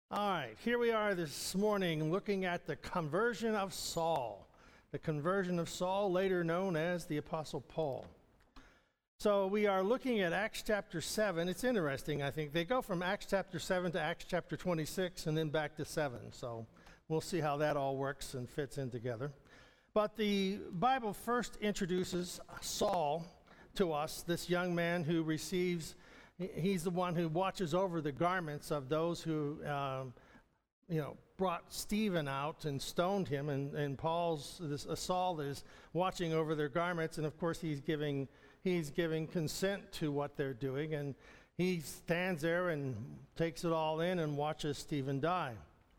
All right, here we are this morning looking at the conversion of Saul. The conversion of Saul, later known as the Apostle Paul. So we are looking at Acts chapter 7. It's interesting, I think. They go from Acts chapter 7 to Acts chapter 26 and then back to 7. So we'll see how that all works and fits in together. But the Bible first introduces Saul to us, this young man who receives. He's the one who watches over the garments of those who, brought Stephen out and stoned him. And Saul is watching over their garments. And of course, he's giving consent to what they're doing. And he stands there and takes it all in and watches Stephen die.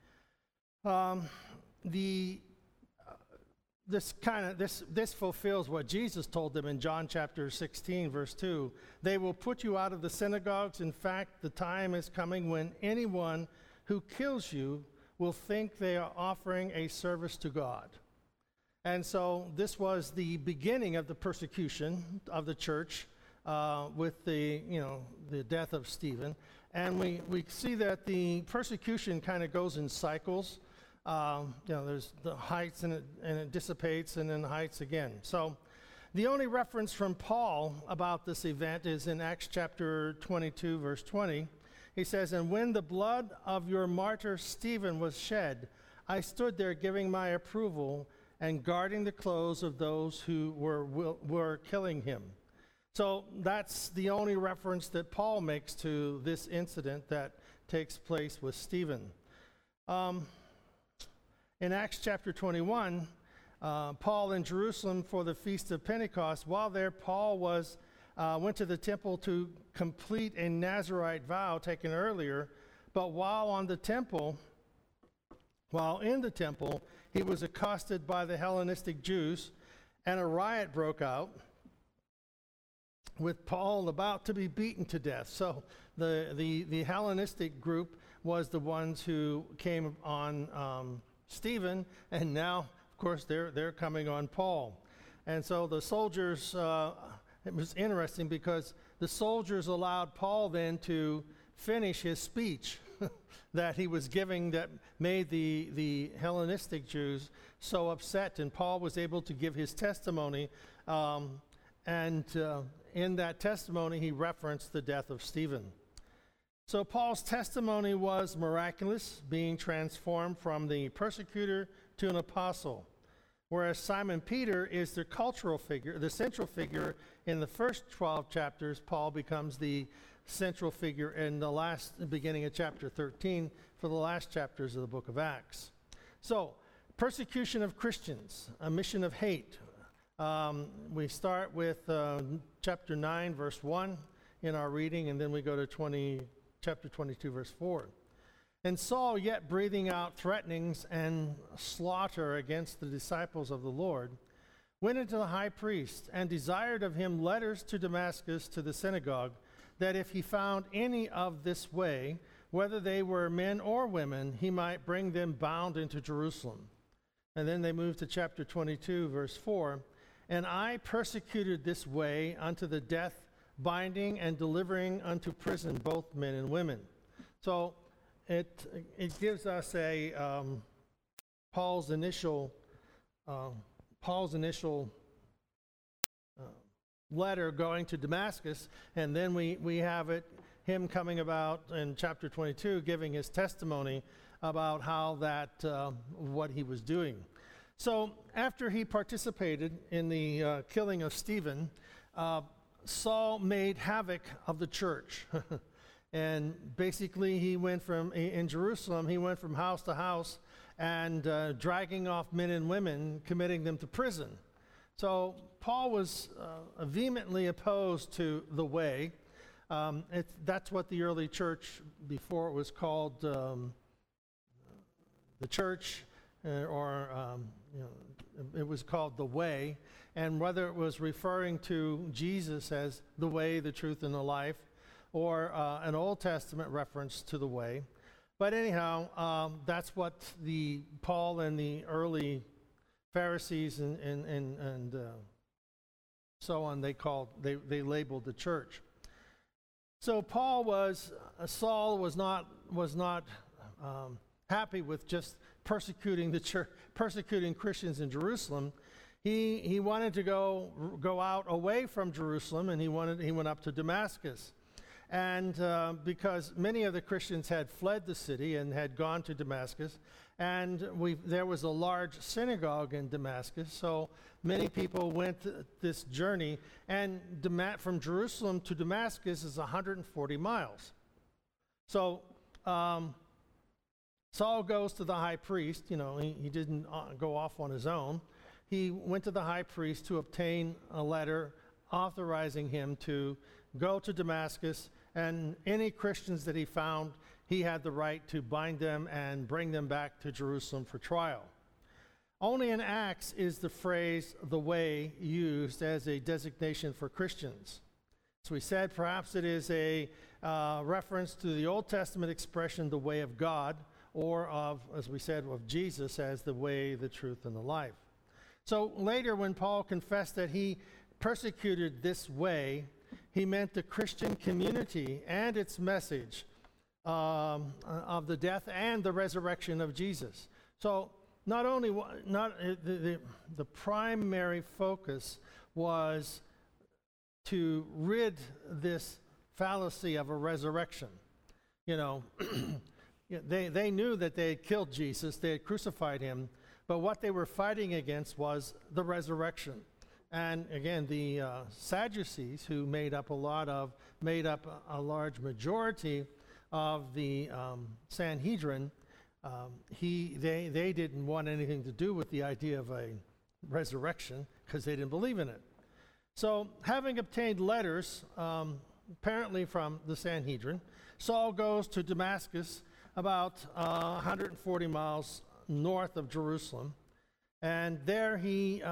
This fulfills what Jesus told them in John chapter 16, verse 2. They will put you out of the synagogues. In fact, the time is coming when anyone who kills you will think they are offering a service to God. And so this was the beginning of the persecution of the church with the death of Stephen. And we see that the persecution kind of goes in cycles. There's the heights and it dissipates and then the heights again. So the only reference from Paul about this event is in Acts chapter 22, verse 20. He says, "And when the blood of your martyr Stephen was shed, I stood there giving my approval and guarding the clothes of those who were killing him." So that's the only reference that Paul makes to this incident that takes place with Stephen. In Acts chapter 21, Paul in Jerusalem for the Feast of Pentecost, while there, Paul went to the temple to complete a Nazirite vow taken earlier, but while in the temple, he was accosted by the Hellenistic Jews, and a riot broke out with Paul about to be beaten to death. So the Hellenistic group was the ones who came on Stephen, and now, of course, they're coming on Paul. And so the soldiers, it was interesting because the soldiers allowed Paul then to finish his speech that he was giving that made the Hellenistic Jews so upset, and Paul was able to give his testimony, and in that testimony he referenced the death of Stephen. So Paul's testimony was miraculous, being transformed from the persecutor to an apostle. Whereas Simon Peter is the cultural figure, the central figure in the first 12 chapters, Paul becomes the central figure in the beginning of chapter 13 for the last chapters of the book of Acts. So, persecution of Christians, a mission of hate. We start with chapter 9, verse 1 in our reading, and then we go to chapter 22, verse 4. "And Saul, yet breathing out threatenings and slaughter against the disciples of the Lord, went into the high priest and desired of him letters to Damascus to the synagogue, that if he found any of this way, whether they were men or women, he might bring them bound into Jerusalem." And then they move to chapter 22, verse 4. "And I persecuted this way unto the death, binding and delivering unto prison both men and women." So it gives us Paul's initial letter going to Damascus, and then we have him coming about in chapter 22, giving his testimony about how what he was doing. So after he participated in the killing of Stephen, Saul made havoc of the church. And basically in Jerusalem, he went from house to house and dragging off men and women, committing them to prison. So Paul was vehemently opposed to the way. That's what the early church, before it was called the church, it was called the way. And whether it was referring to Jesus as the way, the truth, and the life, or an Old Testament reference to the way. But anyhow, that's what Paul and the early Pharisees and so on they labeled the church. So Saul was not happy with just persecuting the church, persecuting Christians in Jerusalem. He wanted to go out away from Jerusalem, and he went up to Damascus. And because many of the Christians had fled the city and had gone to Damascus, and there was a large synagogue in Damascus, so many people went this journey. And from Jerusalem to Damascus is 140 miles. So Saul goes to the high priest. He didn't go off on his own. He went to the high priest to obtain a letter authorizing him to go to Damascus, and any Christians that he found, he had the right to bind them and bring them back to Jerusalem for trial. Only in Acts is the phrase "the way" used as a designation for Christians. So we said perhaps it is a reference to the Old Testament expression, the way of God, or of, as we said, of Jesus as the way, the truth, and the life. So later, when Paul confessed that he persecuted this way, he meant the Christian community and its message of the death and the resurrection of Jesus. So the primary focus was to rid this fallacy of a resurrection. They knew that they had killed Jesus, they had crucified him, but what they were fighting against was the resurrection. And again, the Sadducees, who made up a large majority of the Sanhedrin, they didn't want anything to do with the idea of a resurrection because they didn't believe in it. So, having obtained letters, apparently from the Sanhedrin, Saul goes to Damascus, about 140 miles north of Jerusalem, and there it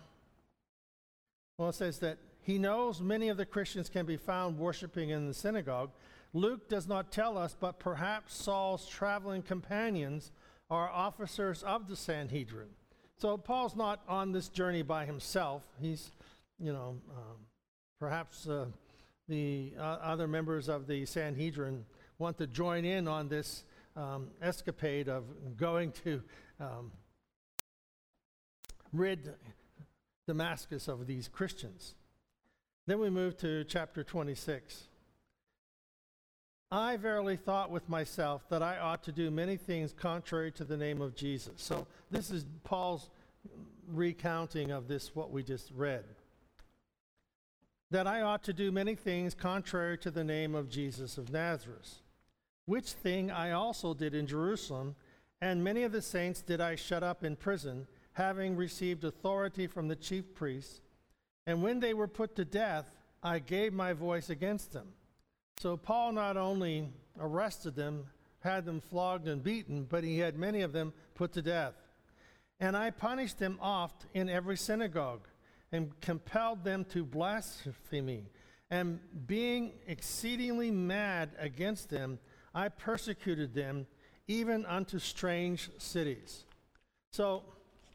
says that he knows many of the Christians can be found worshiping in the synagogue. Luke does not tell us, but perhaps Saul's traveling companions are officers of the Sanhedrin. So Paul's not on this journey by himself. He's, perhaps the other members of the Sanhedrin want to join in on this escapade of going to rid Damascus of these Christians. Then we move to chapter 26. I verily thought with myself that I ought to do many things contrary to the name of Jesus. So this is Paul's recounting of this, what we just read. That I ought to do many things contrary to the name of Jesus of Nazareth, which thing I also did in Jerusalem, and many of the saints did I shut up in prison, having received authority from the chief priests. And when they were put to death, I gave my voice against them. So Paul not only arrested them, had them flogged and beaten, but he had many of them put to death. And I punished them oft in every synagogue, and compelled them to blaspheme. And being exceedingly mad against them, I persecuted them even unto strange cities. So,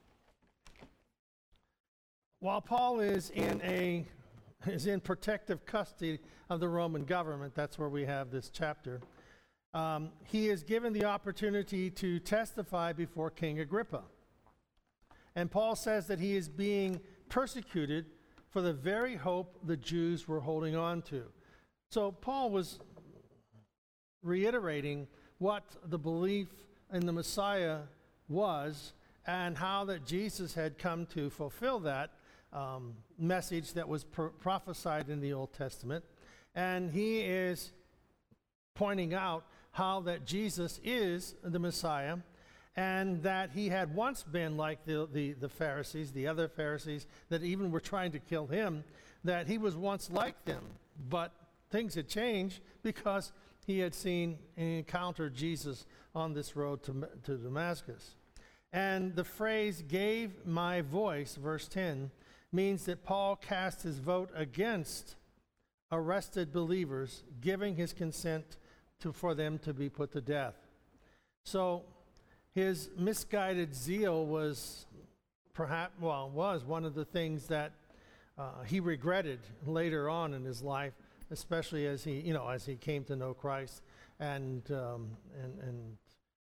while Paul is in protective custody of the Roman government, that's where we have this chapter, he is given the opportunity to testify before King Agrippa. And Paul says that he is being persecuted for the very hope the Jews were holding on to. So Paul was reiterating what the belief in the Messiah was and how that Jesus had come to fulfill that message that was prophesied in the Old Testament. And he is pointing out how that Jesus is the Messiah, and that he had once been like the Pharisees, the other Pharisees that even were trying to kill him, that he was once like them. But things had changed because he had seen and encountered Jesus on this road to Damascus. And the phrase "gave my voice," verse 10, means that Paul cast his vote against arrested believers, giving his consent for them to be put to death. So his misguided zeal was one of the things that he regretted later on in his life, especially as he came to know Christ and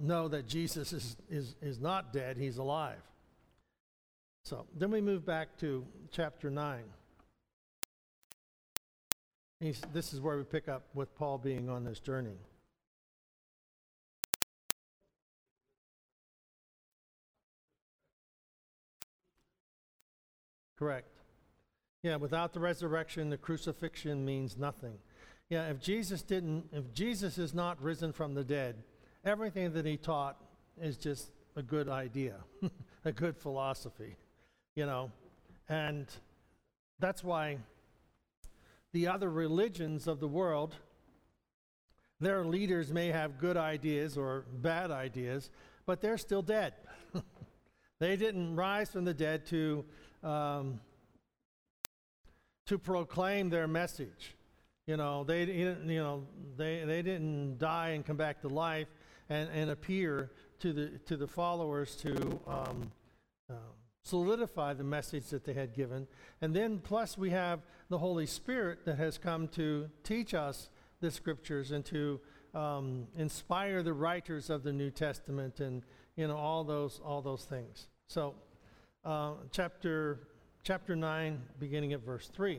know that Jesus is not dead, he's alive. So then we move back to chapter 9. This is where we pick up with Paul being on this journey. Correct. Yeah, without the resurrection, the crucifixion means nothing. Yeah, if Jesus is not risen from the dead, everything that he taught is just a good idea, a good philosophy, And that's why the other religions of the world, their leaders may have good ideas or bad ideas, but they're still dead. They didn't rise from the dead to proclaim their message. They didn't die and come back to life and appear to the followers to solidify the message that they had given. And then plus we have the Holy Spirit that has come to teach us the scriptures and to inspire the writers of the New Testament and all those things. So chapter 9, beginning at verse 3.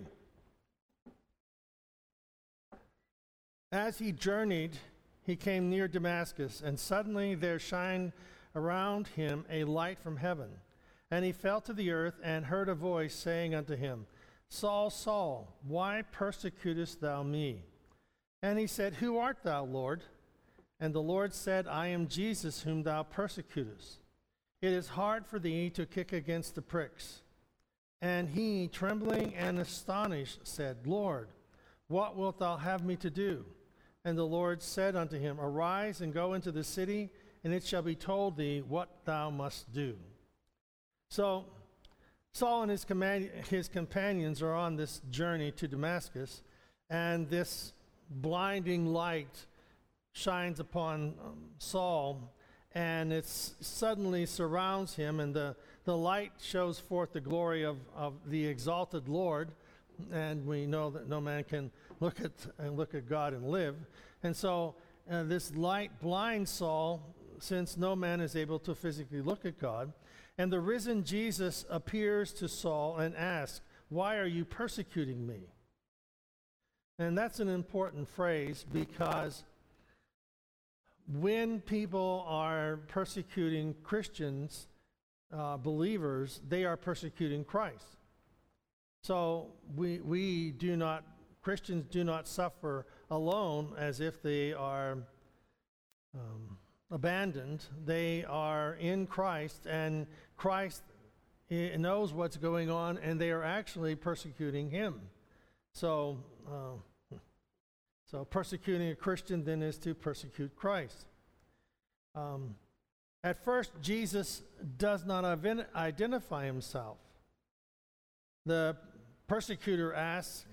As he journeyed, he came near Damascus, and suddenly there shined around him a light from heaven. And he fell to the earth and heard a voice saying unto him, Saul, Saul, why persecutest thou me? And he said, Who art thou, Lord? And the Lord said, I am Jesus whom thou persecutest. It is hard for thee to kick against the pricks. And he, trembling and astonished, said, Lord, what wilt thou have me to do? And the Lord said unto him, Arise and go into the city, and it shall be told thee what thou must do. So Saul and his companions are on this journey to Damascus, and this blinding light shines upon Saul, and it suddenly surrounds him, and the light shows forth the glory of the exalted Lord, and we know that no man can look at God and live. And so this light blinds Saul, since no man is able to physically look at God. And the risen Jesus appears to Saul and asks, Why are you persecuting me? And that's an important phrase, because when people are persecuting Christians, believers, they are persecuting Christ. So Christians do not suffer alone as if they are abandoned. They are in Christ, and Christ knows what's going on, and they are actually persecuting him. So persecuting a Christian then is to persecute Christ. At first, Jesus does not identify himself. The persecutor asks,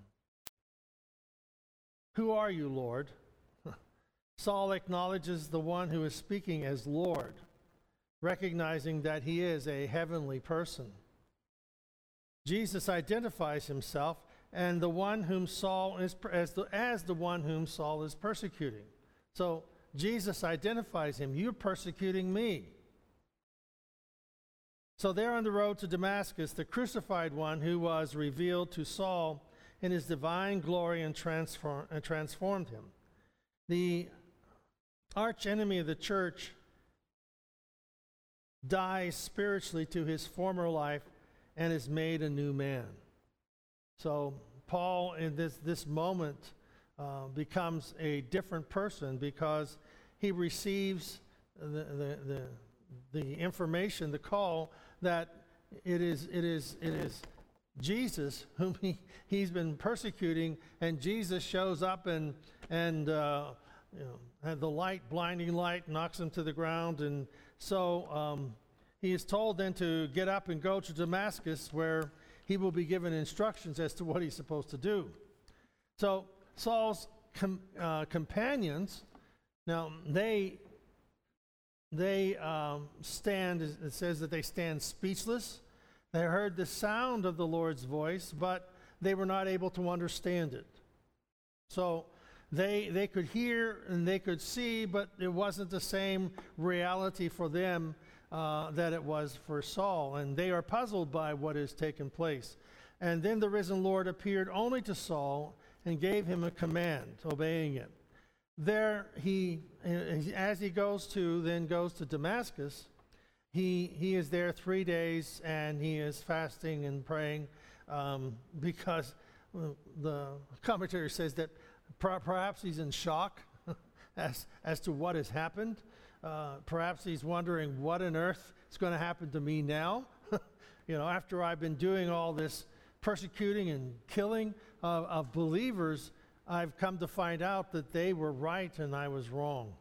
Who are you, Lord? Saul acknowledges the one who is speaking as Lord, recognizing that he is a heavenly person. Jesus identifies himself and the one whom Saul is as the one whom Saul is persecuting. So Jesus identifies him. You're persecuting me. So there on the road to Damascus, the crucified one who was revealed to Saul in his divine glory and transformed him. The arch enemy of the church dies spiritually to his former life and is made a new man. So Paul in this moment becomes a different person, because he receives the information, the call that it is Jesus whom he's been persecuting, and Jesus shows up and the blinding light knocks him to the ground, and so he is told then to get up and go to Damascus, where he will be given instructions as to what he's supposed to do. So Saul's companions, now they stand, it says that they stand speechless. They heard the sound of the Lord's voice, but they were not able to understand it. So They could hear and they could see, but it wasn't the same reality for them that it was for Saul. And they are puzzled by what has taken place. And then the risen Lord appeared only to Saul and gave him a command, obeying it. There as he goes to Damascus, he is there 3 days, and he is fasting and praying because the commentary says that perhaps he's in shock as to what has happened. Perhaps he's wondering what on earth is going to happen to me now. After I've been doing all this persecuting and killing of believers, I've come to find out that they were right and I was wrong.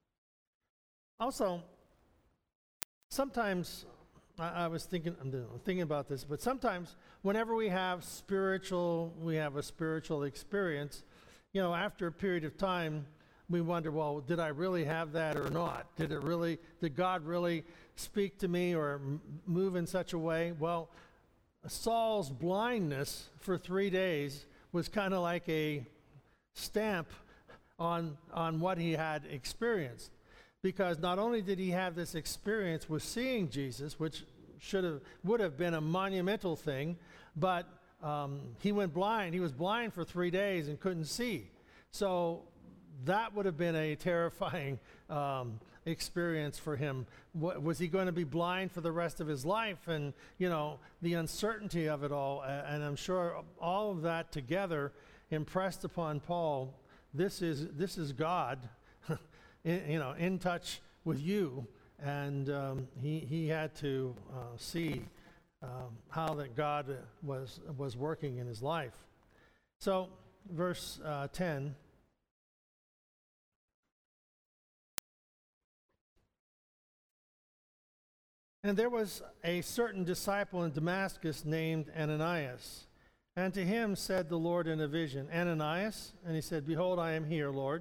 Also, sometimes I'm thinking about this, but sometimes whenever we have a spiritual experience, after a period of time, we wonder, well, did I really have that or not? Did God really speak to me or move in such a way? Well, Saul's blindness for 3 days was kind of like a stamp on what he had experienced. Because not only did he have this experience with seeing Jesus, which would have been a monumental thing, but he went blind. He was blind for 3 days and couldn't see. So that would have been a terrifying experience for him. Was he going to be blind for the rest of his life? And, the uncertainty of it all. And I'm sure all of that together impressed upon Paul, this is God, in touch with you. And he had to see how that God was working in his life. So, verse 10. And there was a certain disciple in Damascus named Ananias. And to him said the Lord in a vision, Ananias? And he said, Behold, I am here, Lord.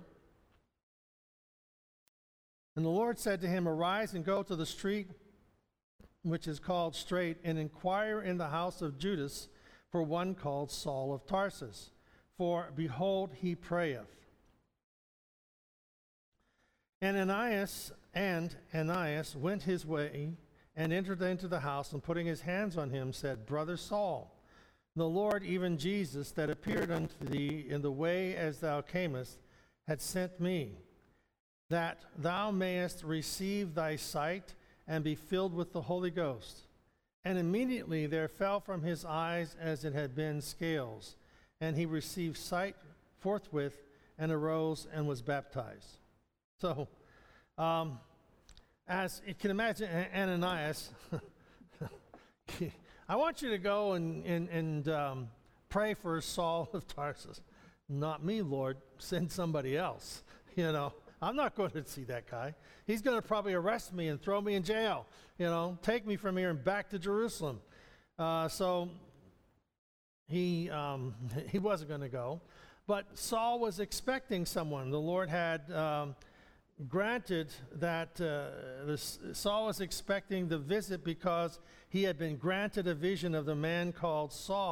And the Lord said to him, Arise and go to the street which is called Straight, and inquire in the house of Judas for one called Saul of Tarsus. For behold, he prayeth. And Ananias went his way and entered into the house, and putting his hands on him, said, Brother Saul, the Lord, even Jesus, that appeared unto thee in the way as thou camest, had sent me, that thou mayest receive thy sight and be filled with the Holy Ghost. And immediately there fell from his eyes as it had been scales, and he received sight forthwith, and arose and was baptized. So, as you can imagine, Ananias, I want you to go and pray for Saul of Tarsus. Not me, Lord. Send somebody else. I'm not going to see that guy. He's going to probably arrest me and throw me in jail. Take me from here and back to Jerusalem. So he wasn't going to go. But Saul was expecting someone. The Lord had granted that Saul was expecting the visit because he had been granted a vision of the man called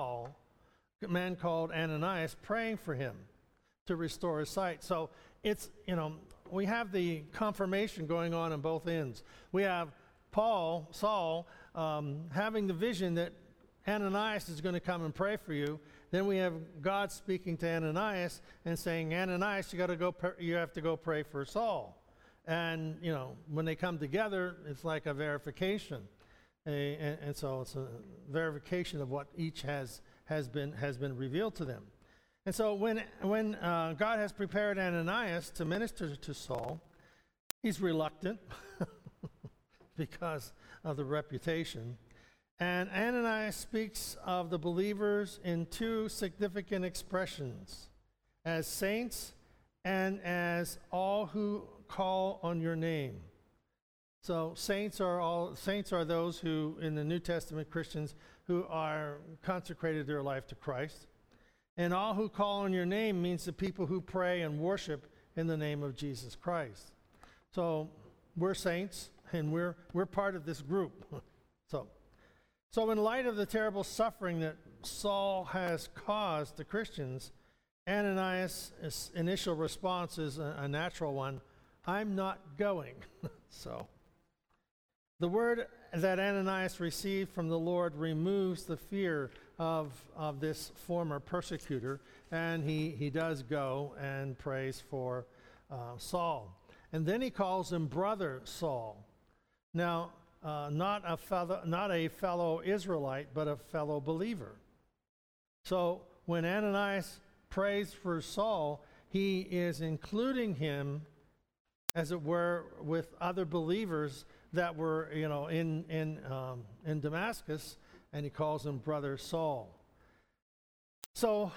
Ananias, praying for him to restore his sight. So it's, we have the confirmation going on both ends. We have Saul, having the vision that Ananias is going to come and pray for you. Then we have God speaking to Ananias and saying, Ananias, you have to go pray for Saul. And, when they come together, it's like a verification. And so it's a verification of what each has been revealed to them. And so when God has prepared Ananias to minister to Saul, he's reluctant because of the reputation. And Ananias speaks of the believers in two significant expressions, as saints and as all who call on your name. So saints are those who, in the New Testament Christians, who are consecrated their life to Christ. And all who call on your name means the people who pray and worship in the name of Jesus Christ. So we're saints, and we're part of this group. So in light of the terrible suffering that Saul has caused the Christians, Ananias' initial response is a natural one. I'm not going. So the word that Ananias received from the Lord removes the fear of this former persecutor, and he does go and prays for Saul. And then he calls him brother Saul. Now, not a fellow Israelite, but a fellow believer. So when Ananias prays for Saul, he is including him, as it were, with other believers that were, in Damascus, and he calls him brother Saul. So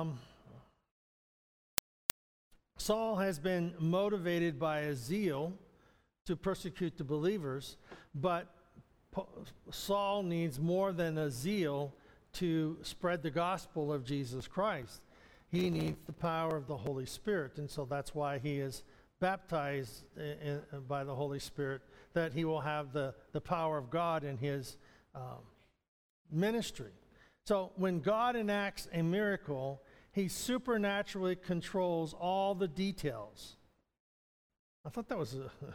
Saul has been motivated by a zeal to persecute the believers, but Saul needs more than a zeal to spread the gospel of Jesus Christ. He needs the power of the Holy Spirit, and so that's why he is baptized by the Holy Spirit, that he will have the power of God in his ministry. So when God enacts a miracle, he supernaturally controls all the details. I thought that was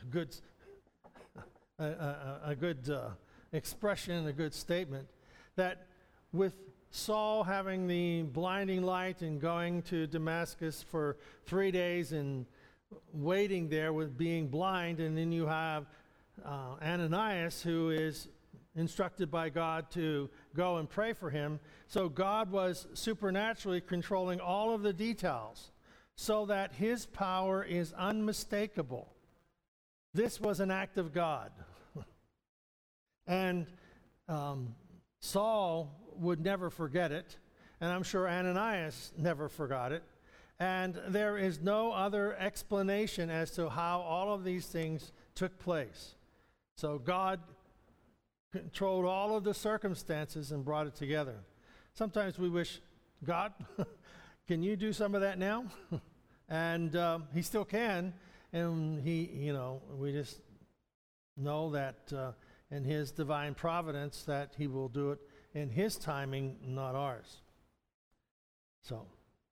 a good expression, a good statement, that with Saul having the blinding light and going to Damascus for 3 days and waiting there with being blind, and then you have Ananias, who is instructed by God to go and pray for him. So God was supernaturally controlling all of the details so that his power is unmistakable. This was an act of God. And Saul would never forget it, and I'm sure Ananias never forgot it. And there is no other explanation as to how all of these things took place. So God controlled all of the circumstances and brought it together. Sometimes we wish, God, can you do some of that now? And he still can, and we just know that in his divine providence that he will do it in his timing, not ours. So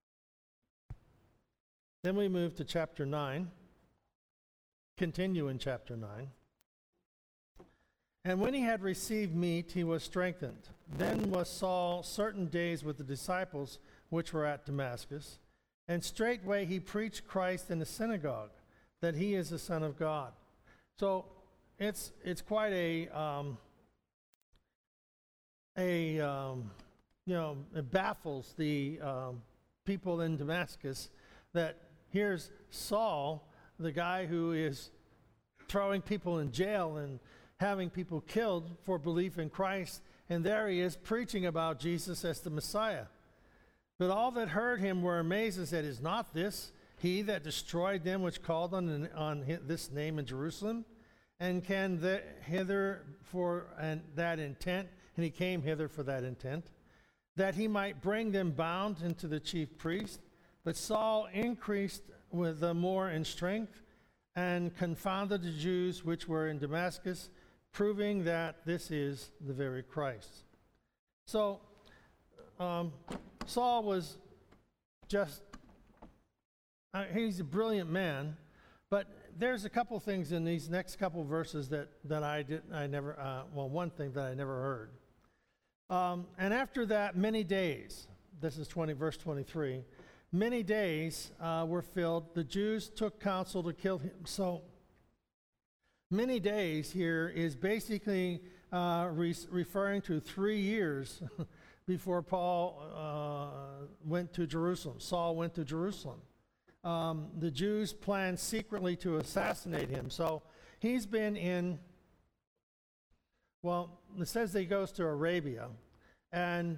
then we move to chapter 9, continue in chapter 9. And when he had received meat, he was strengthened. Then was Saul certain days with the disciples which were at Damascus, and straightway he preached Christ in the synagogue, that he is the Son of God. So it's quite it baffles the people in Damascus that here's Saul, the guy who is throwing people in jail and having people killed for belief in Christ, and there he is preaching about Jesus as the Messiah. But all that heard him were amazed and said, is not this he that destroyed them which called on this name in Jerusalem? And can hither for that intent, and he came hither for that intent, that he might bring them bound into the chief priest. But Saul increased with the more in strength, and confounded the Jews which were in Damascus, proving that this is the very Christ. So Saul was he's a brilliant man, but there's a couple things in these next couple verses that one thing that I never heard. And after that, many days, this is verse 23, many days were filled. The Jews took counsel to kill him. So many days here is basically referring to 3 years before Saul went to Jerusalem. The Jews planned secretly to assassinate him. So he's been it says that he goes to Arabia. And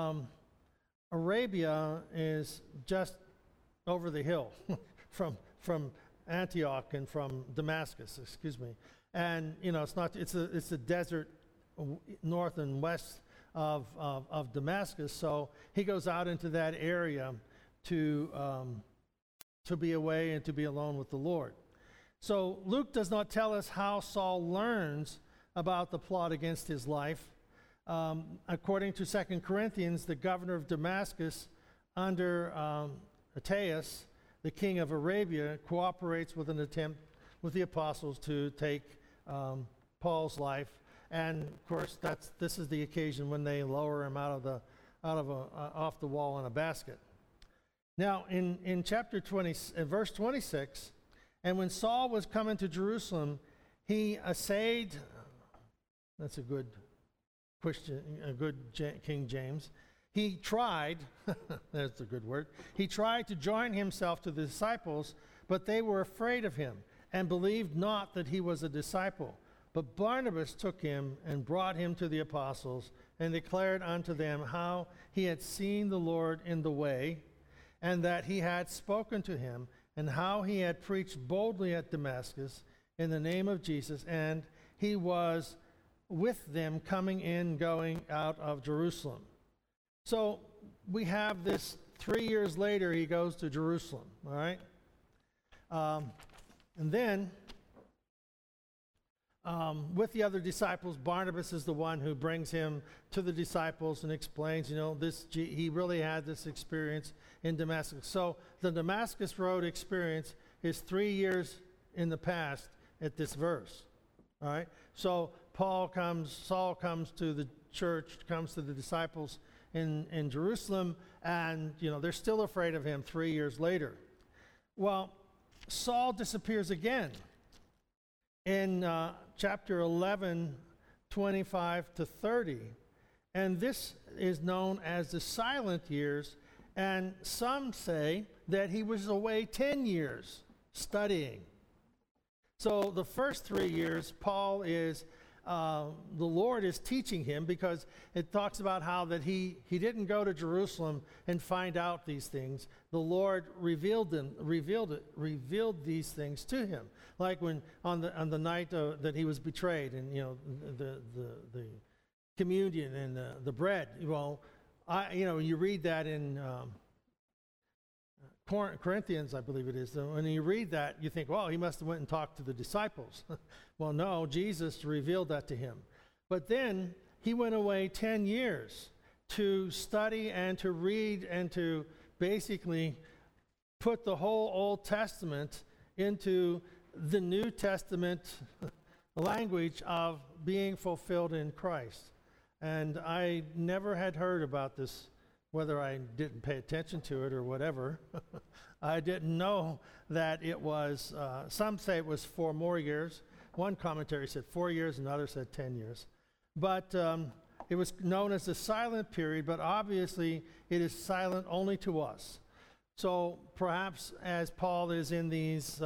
Arabia is just over the hill from Antioch and from Damascus, And, it's a desert north and west of Damascus. So he goes out into that area to be away and to be alone with the Lord. So Luke does not tell us how Saul learns about the plot against his life. According to 2 Corinthians, the governor of Damascus under Ateas, the king of Arabia, cooperates with an attempt with the apostles to take Paul's life. And of course, this is the occasion when they lower him off the wall in a basket. Now, in chapter 20, verse 26, and when Saul was coming to Jerusalem, he essayed. That's a good question, a good King James. He tried. That's a good word. He tried to join himself to the disciples, but they were afraid of him and believed not that he was a disciple. But Barnabas took him and brought him to the apostles and declared unto them how he had seen the Lord in the way, and that he had spoken to him, and how he had preached boldly at Damascus in the name of Jesus, and he was with them coming in, going out of Jerusalem. So we have this 3 years later, he goes to Jerusalem, all right? And then, with the other disciples, Barnabas is the one who brings him to the disciples and explains, he really had this experience in Damascus. So the Damascus Road experience is 3 years in the past at this verse, all right? So Saul comes to the church, comes to the disciples in Jerusalem, and, they're still afraid of him 3 years later. Well, Saul disappears again. In chapter 11, 25 to 30. And this is known as the silent years, and some say that he was away 10 years studying. So the first 3 years, Paul is, the Lord is teaching him, because it talks about how that he didn't go to Jerusalem and find out these things. The Lord revealed these things to him. Like when on the night that he was betrayed, and the communion and the bread. Well, you read that in Corinthians, I believe it is. When you read that, you think, well, he must have went and talked to the disciples. Well, no, Jesus revealed that to him. But then he went away 10 years to study and to read and to basically put the whole Old Testament into the New Testament language of being fulfilled in Christ. And I never had heard about this, whether I didn't pay attention to it or whatever. I didn't know that it was, some say it was 4 more years. One commentary said 4 years, another said 10 years. But it was known as the silent period, but obviously it is silent only to us. So perhaps as Paul is in these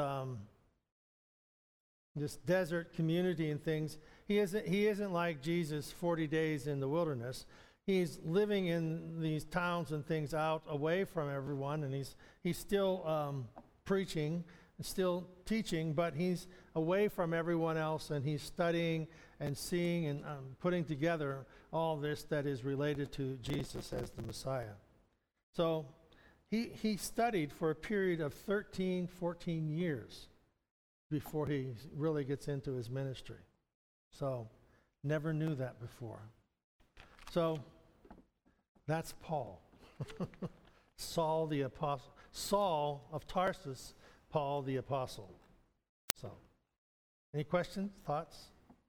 this desert community and things, he isn't like Jesus 40 days in the wilderness. He's living in these towns and things out away from everyone, and he's still preaching and still teaching, but he's away from everyone else, and he's studying and seeing and putting together all this that is related to Jesus as the Messiah. So he studied for a period of 13, 14 years before he really gets into his ministry. So never knew that before. So that's Paul. Saul the apostle. Saul of Tarsus, Paul the apostle. So, any questions, thoughts?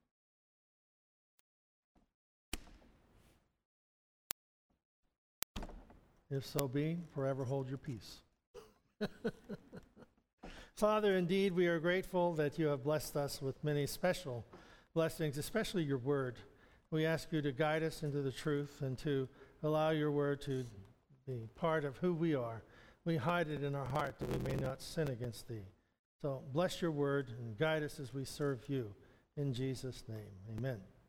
If so be, forever hold your peace. Father, indeed, we are grateful that you have blessed us with many special blessings, especially your word. We ask you to guide us into the truth and to allow your word to be part of who we are. We hide it in our heart that we may not sin against thee. So bless your word and guide us as we serve you. In Jesus' name, amen.